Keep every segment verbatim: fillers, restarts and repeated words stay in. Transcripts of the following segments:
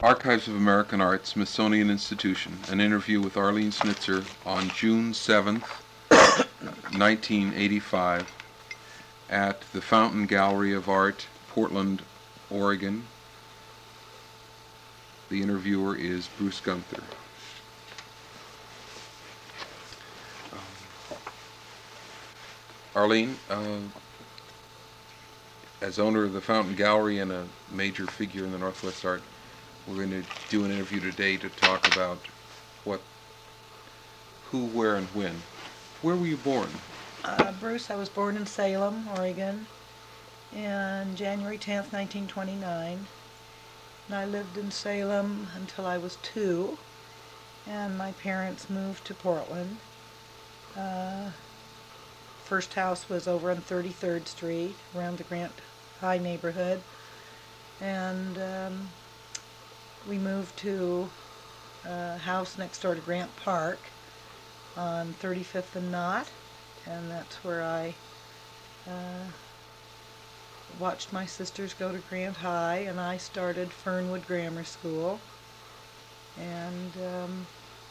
Archives of American Art, Smithsonian Institution, an interview with Arlene Schnitzer on June seventh, nineteen eighty-five, at the Fountain Gallery of Art, Portland, Oregon. The interviewer is Bruce Gunther. Arlene, uh, as owner of the Fountain Gallery and a major figure in the Northwest art, we're going to do an interview today to talk about what, who, where, and when. Where were you born? Uh, Bruce, I was born in Salem, Oregon, on January tenth, nineteen twenty-nine. And I lived in Salem until I was two, and my parents moved to Portland. Uh, first house was over on thirty-third Street, around the Grant High neighborhood, and um, we moved to a house next door to Grant Park on thirty-fifth and Knott, and that's where I uh, watched my sisters go to Grant High, and I started Fernwood Grammar School, and um,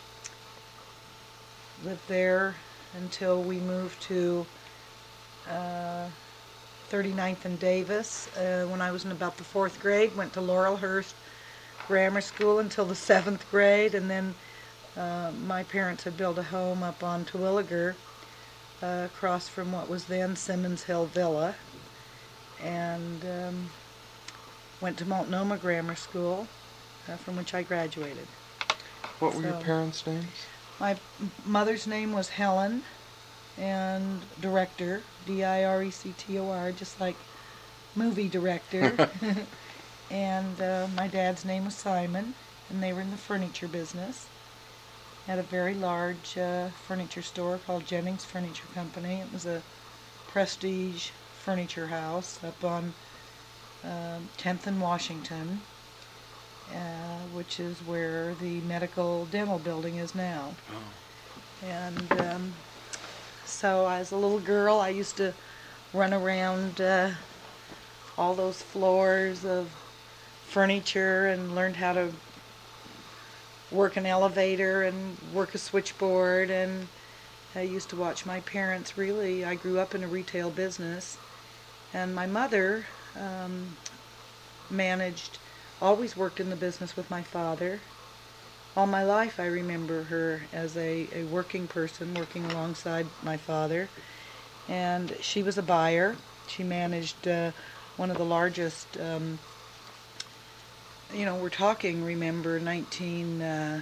lived there until we moved to uh, thirty-ninth and Davis. Uh, when I was in about the fourth grade, went to Laurelhurst Grammar School until the seventh grade, and then uh, my parents had built a home up on Terwilliger, uh, across from what was then Simmons Hill Villa, and um, went to Multnomah Grammar School, uh, from which I graduated. What were So, your parents' names? My m- mother's name was Helen, and director, D I R E C T O R, just like movie director. And uh, my dad's name was Simon, and they were in the furniture business. Had a very large uh, furniture store called Jennings Furniture Company. It was a prestige furniture house up on uh, tenth and Washington, uh, which is where the medical dental building is now. Oh. And um, so as a little girl, I used to run around uh, all those floors of furniture and learned how to work an elevator and work a switchboard, and I used to watch my parents. Really, I grew up in a retail business, and my mother um, managed, always worked in the business with my father. All my life I remember her as a, a working person, working alongside my father, and she was a buyer. She managed uh, one of the largest, um, you know, we're talking, remember, nineteen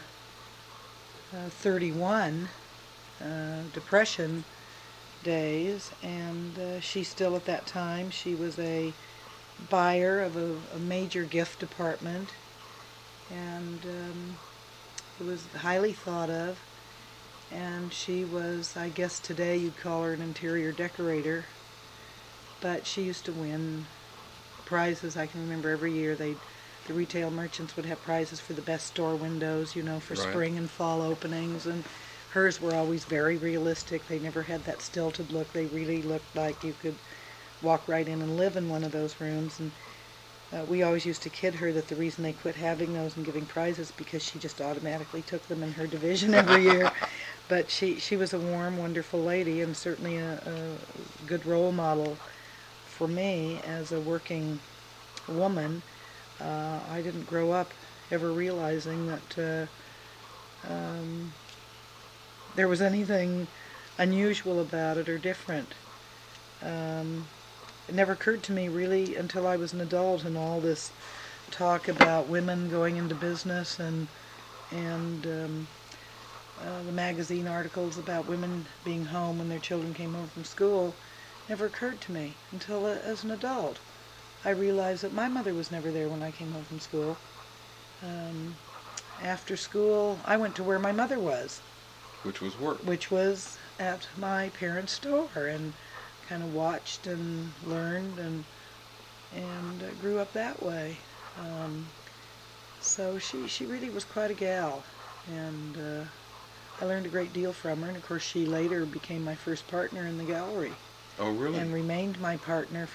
thirty-one, uh, Depression days, and uh, she still at that time, she was a buyer of a, a major gift department, and um, it was highly thought of, and she was, I guess today you'd call her an interior decorator, but she used to win prizes. I can remember every year they the retail merchants would have prizes for the best store windows, you know, for Right. spring and fall openings, and hers were always very realistic. They never had that stilted look. They really looked like you could walk right in and live in one of those rooms, and uh, we always used to kid her that the reason they quit having those and giving prizes because she just automatically took them in her division every year. But she, she was a warm, wonderful lady, and certainly a, a good role model for me as a working woman. Uh, I didn't grow up ever realizing that uh, um, there was anything unusual about it or different. Um, it never occurred to me really until I was an adult, and all this talk about women going into business and and um, uh, the magazine articles about women being home when their children came home from school never occurred to me until uh, as an adult. I realized that my mother was never there when I came home from school. Um, after school, I went to where my mother was, Which was work. which was at my parents' store, and kind of watched and learned and and uh, grew up that way. Um, so she, she really was quite a gal, and uh, I learned a great deal from her, and of course she later became my first partner in the gallery. Oh, really? And remained my partner